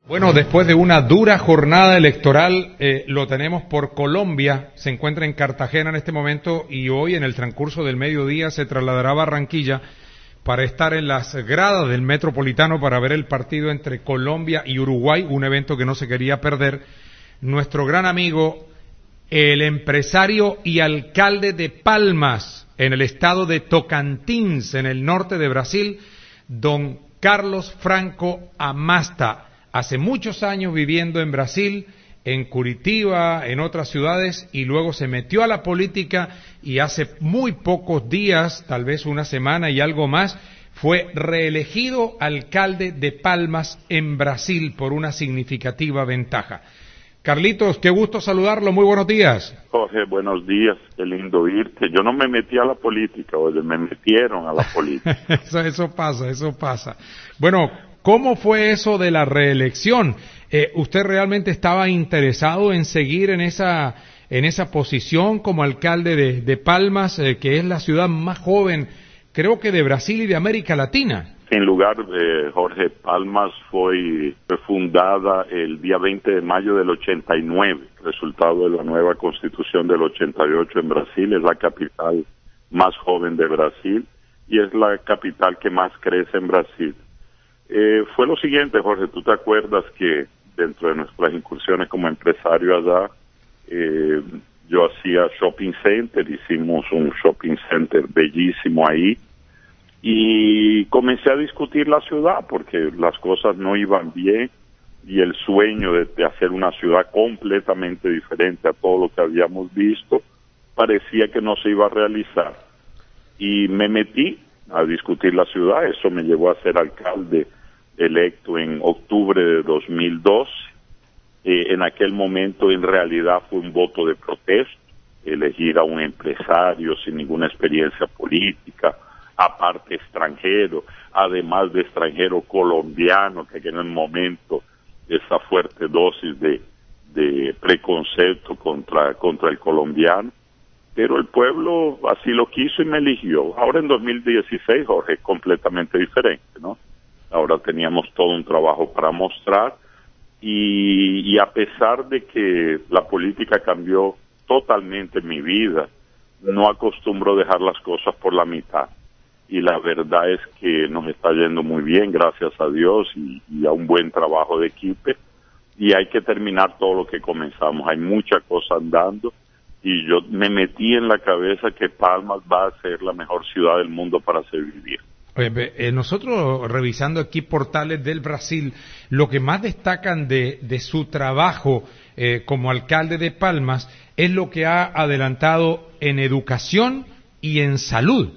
Bueno, después de una dura jornada electoral, lo tenemos por Colombia, se encuentra en Cartagena en este momento y hoy en el transcurso del mediodía se trasladará a Barranquilla para estar en las gradas del Metropolitano para ver el partido entre Colombia y Uruguay, un evento que no se quería perder. Nuestro gran amigo, el empresario y alcalde de Palmas, en el estado de Tocantins, en el norte de Brasil, don Carlos Franco Amasta. Hace muchos años viviendo en Brasil, en Curitiba, en otras ciudades, y luego se metió a la política y hace muy pocos días, tal vez una semana y algo más, fue reelegido alcalde de Palmas en Brasil por una significativa ventaja. Carlitos, qué gusto saludarlo, muy buenos días. Jorge, buenos días, qué lindo oírte. Yo no me metí a la política, oye, me metieron a la política. Eso pasa. Bueno, ¿cómo fue eso de la reelección? ¿Usted realmente estaba interesado en seguir en esa posición como alcalde de Palmas, que es la ciudad más joven, creo que de Brasil y de América Latina? Sin lugar, Jorge, Palmas fue fundada el día 20 de mayo del 89, resultado de la nueva constitución del 88 en Brasil. Es la capital más joven de Brasil y es la capital que más crece en Brasil. Fue lo siguiente, Jorge, tú te acuerdas que dentro de nuestras incursiones como empresario allá, yo hacía shopping center, hicimos un shopping center bellísimo ahí, y comencé a discutir la ciudad porque las cosas no iban bien y el sueño de hacer una ciudad completamente diferente a todo lo que habíamos visto parecía que no se iba a realizar. Y me metí a discutir la ciudad. Eso me llevó a ser alcalde electo en octubre de 2012. En aquel momento en realidad fue un voto de protesta, elegir a un empresario sin ninguna experiencia política, aparte extranjero, además de extranjero colombiano, que en el momento esa fuerte dosis de preconcepto contra el colombiano, pero el pueblo así lo quiso y me eligió. Ahora en 2016, Jorge, es completamente diferente, ¿no? Ahora teníamos todo un trabajo para mostrar y a pesar de que la política cambió totalmente mi vida, no acostumbro dejar las cosas por la mitad. Y la verdad es que nos está yendo muy bien, gracias a Dios, y a un buen trabajo de equipo, y hay que terminar todo lo que comenzamos. Hay mucha cosa andando, y yo me metí en la cabeza que Palmas va a ser la mejor ciudad del mundo para hacer vivir. Nosotros, revisando aquí portales del Brasil, lo que más destacan de su trabajo como alcalde de Palmas es lo que ha adelantado en educación y en salud.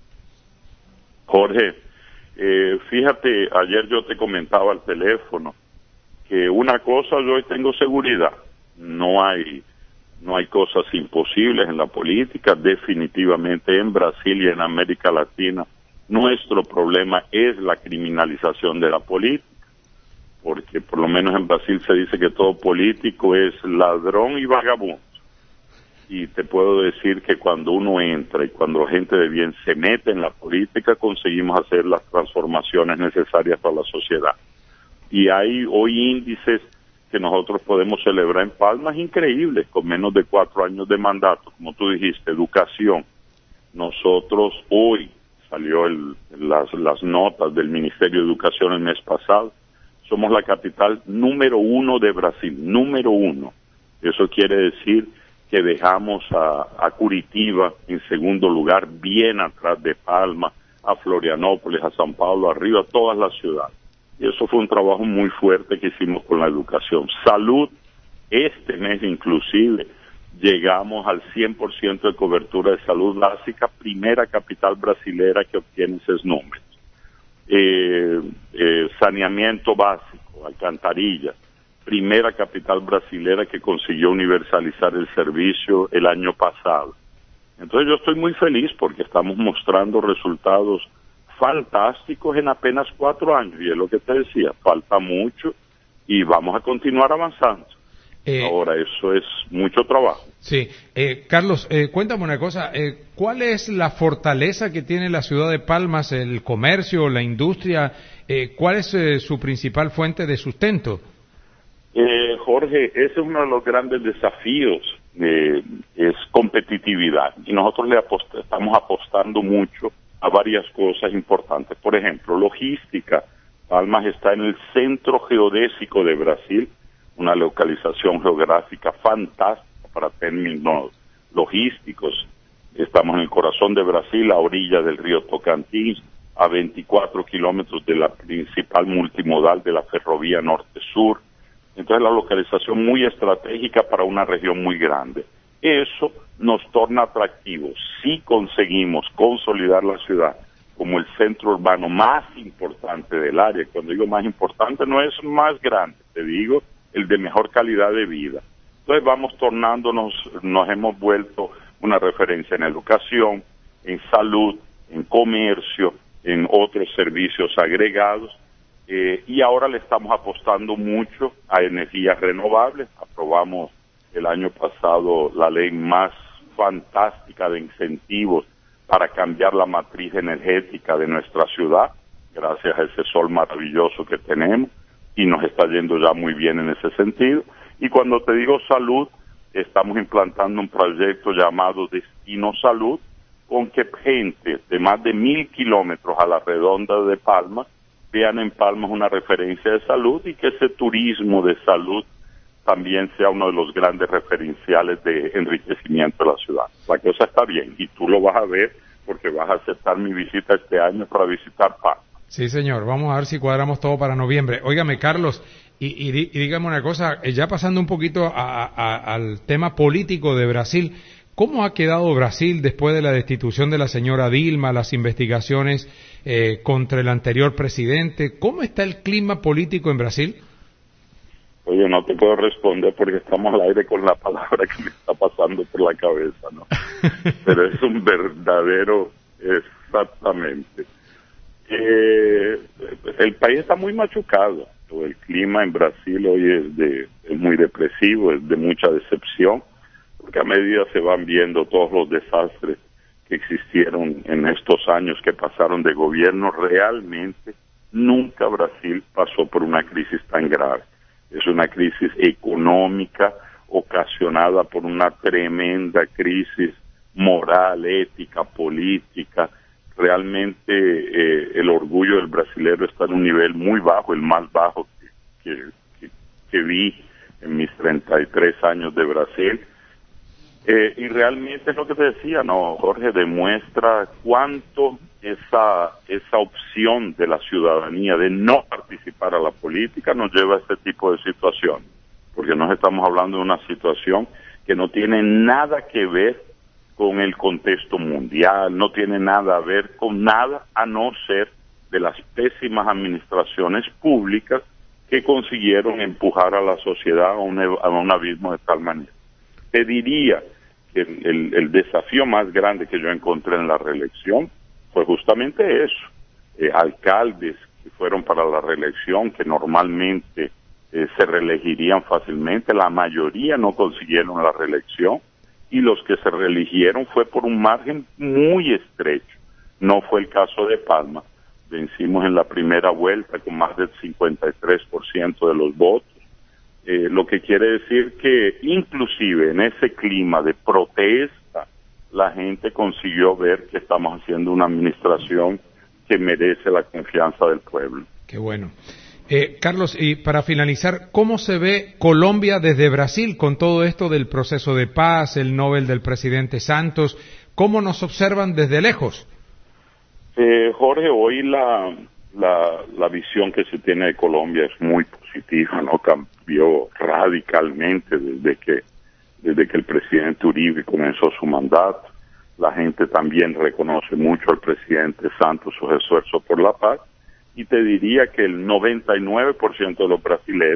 Jorge, fíjate, ayer yo te comentaba al teléfono que una cosa, yo hoy tengo seguridad, no hay cosas imposibles en la política. Definitivamente en Brasil y en América Latina nuestro problema es la criminalización de la política, porque por lo menos en Brasil se dice que todo político es ladrón y vagabundo. Y te puedo decir que cuando uno entra y cuando la gente de bien se mete en la política, conseguimos hacer las transformaciones necesarias para la sociedad. Y hay hoy índices que nosotros podemos celebrar en Palmas increíbles, con menos de 4 años de mandato. Como tú dijiste, educación. Nosotros hoy salió las notas del Ministerio de Educación el mes pasado. Somos la capital número 1 de Brasil, número 1. Eso quiere decir que dejamos a Curitiba en segundo lugar, bien atrás de Palma, a Florianópolis, a São Paulo, arriba, a todas las ciudades. Y eso fue un trabajo muy fuerte que hicimos con la educación. Salud, este mes inclusive, llegamos al 100% de cobertura de salud básica, primera capital brasilera que obtiene esos números. Saneamiento básico, alcantarillas, primera capital brasilera que consiguió universalizar el servicio el año pasado. Entonces yo estoy muy feliz porque estamos mostrando resultados fantásticos en apenas 4 años, y es lo que te decía, falta mucho y vamos a continuar avanzando. Ahora, eso es mucho trabajo. Sí. Carlos, cuéntame una cosa, ¿cuál es la fortaleza que tiene la ciudad de Palmas, el comercio, la industria? ¿Cuál es su principal fuente de sustento? Jorge, ese es uno de los grandes desafíos, es competitividad. Y nosotros estamos apostando mucho a varias cosas importantes. Por ejemplo, logística. Palmas está en el centro geodésico de Brasil, una localización geográfica fantástica para términos logísticos. Estamos en el corazón de Brasil, a orilla del río Tocantins, a 24 kilómetros de la principal multimodal de la ferrovía norte-sur. Entonces, la localización muy estratégica para una región muy grande. Eso nos torna atractivos si conseguimos consolidar la ciudad como el centro urbano más importante del área. Cuando digo más importante, no es más grande, te digo el de mejor calidad de vida. Entonces vamos tornándonos, nos hemos vuelto una referencia en educación, en salud, en comercio, en otros servicios agregados, y ahora le estamos apostando mucho a energías renovables. Aprobamos el año pasado la ley más fantástica de incentivos para cambiar la matriz energética de nuestra ciudad, gracias a ese sol maravilloso que tenemos, y nos está yendo ya muy bien en ese sentido. Y cuando te digo salud, estamos implantando un proyecto llamado Destino Salud, con que gente de más de 1,000 kilómetros a la redonda de Palmas vean en Palmas una referencia de salud, y que ese turismo de salud también sea uno de los grandes referenciales de enriquecimiento de la ciudad. La cosa está bien, y tú lo vas a ver porque vas a aceptar mi visita este año para visitar Palmas. Sí, señor, vamos a ver si cuadramos todo para noviembre. Óigame, Carlos, y dígame una cosa, ya pasando un poquito al tema político de Brasil, ¿cómo ha quedado Brasil después de la destitución de la señora Dilma, las investigaciones contra el anterior presidente? ¿Cómo está el clima político en Brasil? Oye, no te puedo responder porque estamos al aire con la palabra que me está pasando por la cabeza, ¿no? Pero es un verdadero, exactamente. El país está muy machucado. El clima en Brasil hoy es muy depresivo, es de mucha decepción, porque a medida se van viendo todos los desastres que existieron en estos años que pasaron de gobierno, realmente nunca Brasil pasó por una crisis tan grave. Es una crisis económica ocasionada por una tremenda crisis moral, ética, política. Realmente el orgullo del brasilero está en un nivel muy bajo, el más bajo que vi en mis 33 años de Brasil. Y realmente es lo que te decía, ¿no, Jorge? Demuestra cuánto esa opción de la ciudadanía de no participar a la política nos lleva a este tipo de situación, porque nos estamos hablando de una situación que no tiene nada que ver con el contexto mundial, no tiene nada a ver con nada a no ser de las pésimas administraciones públicas que consiguieron empujar a la sociedad a un abismo de tal manera. Te diría que el desafío más grande que yo encontré en la reelección fue justamente eso. Alcaldes que fueron para la reelección, que normalmente se reelegirían fácilmente, la mayoría no consiguieron la reelección, y los que se reeligieron fue por un margen muy estrecho. No fue el caso de Palma. Vencimos en la primera vuelta con más del 53% de los votos. Lo que quiere decir que inclusive en ese clima de protesta, la gente consiguió ver que estamos haciendo una administración que merece la confianza del pueblo. Qué bueno. Carlos, y para finalizar, ¿cómo se ve Colombia desde Brasil con todo esto del proceso de paz, el Nobel del presidente Santos? ¿Cómo nos observan desde lejos? Jorge, hoy la visión que se tiene de Colombia es muy positiva, ¿no? Cambió radicalmente desde que el presidente Uribe comenzó su mandato. La gente también reconoce mucho al presidente Santos sus esfuerzos por la paz, y te diría que el 99% de los brasileños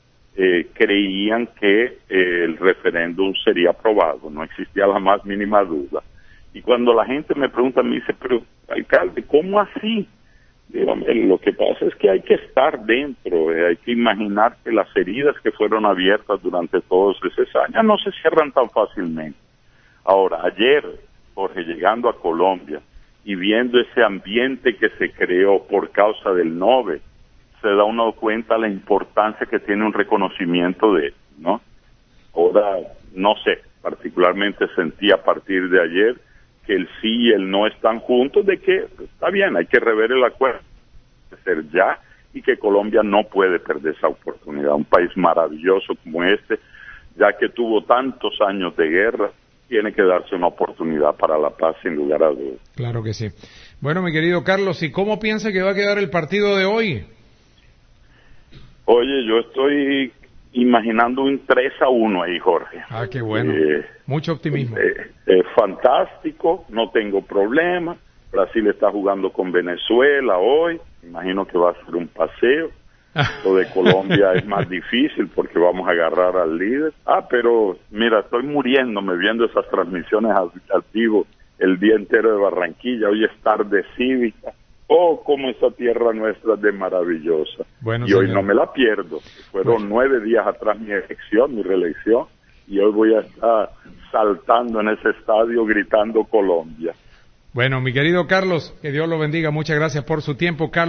creían que el referéndum sería aprobado, no existía la más mínima duda. Y cuando la gente me pregunta, me dice, pero alcalde, ¿cómo así? Digo, lo que pasa es que hay que estar dentro, hay que imaginar que las heridas que fueron abiertas durante todos esos años no se cierran tan fácilmente. Ahora, ayer, Jorge, llegando a Colombia y viendo ese ambiente que se creó por causa del Nobel, se da uno cuenta la importancia que tiene un reconocimiento de, ¿no? Ahora, no sé, particularmente sentí a partir de ayer que el sí y el no están juntos, de que está bien, hay que rever el acuerdo, ser ya, y que Colombia no puede perder esa oportunidad. Un país maravilloso como este, ya que tuvo tantos años de guerra, tiene que darse una oportunidad para la paz, sin lugar a dudas. Claro que sí. Bueno, mi querido Carlos, ¿y cómo piensa que va a quedar el partido de hoy? Oye, yo estoy imaginando un 3-1 ahí, Jorge. Ah, qué bueno. Mucho optimismo. Fantástico, no tengo problema. Brasil está jugando con Venezuela hoy. Imagino que va a ser un paseo. Lo de Colombia es más difícil porque vamos a agarrar al líder. Pero mira, estoy muriéndome viendo esas transmisiones al vivo el día entero de Barranquilla. Hoy es tarde cívica. Oh, como esa tierra nuestra es de maravillosa. Bueno, y hoy señor, no me la pierdo. Fueron 9 días atrás mi reelección, y hoy voy a estar saltando en ese estadio gritando Colombia. Bueno, mi querido Carlos, que Dios lo bendiga. Muchas gracias por su tiempo, Carlos.